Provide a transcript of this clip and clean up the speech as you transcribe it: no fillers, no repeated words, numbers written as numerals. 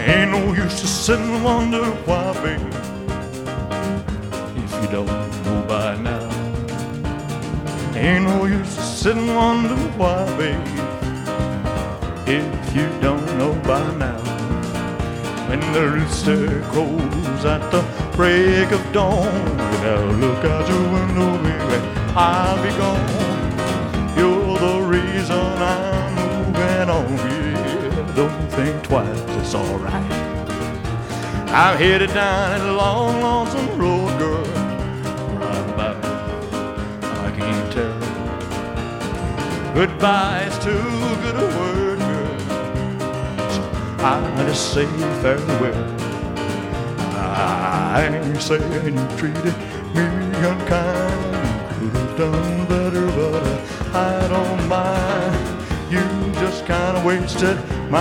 Ain't no use to sit and wonder why, babe, if you don't know by now. Ain't no use to sit and wonder why, babe, if you don't know by now. When the rooster crows at the break of dawn, now look out your window, baby, I'll be gone. You're the reason I'm moving on, yeah. Don't think twice, it's alright. I'm headed down that long, lonesome road, girl. Right about, I can't tell. Goodbye is too good a word, girl, so I just say farewell. I ain't saying you treated me unkind. You could have done better, but I don't mind. You just kind of wasted my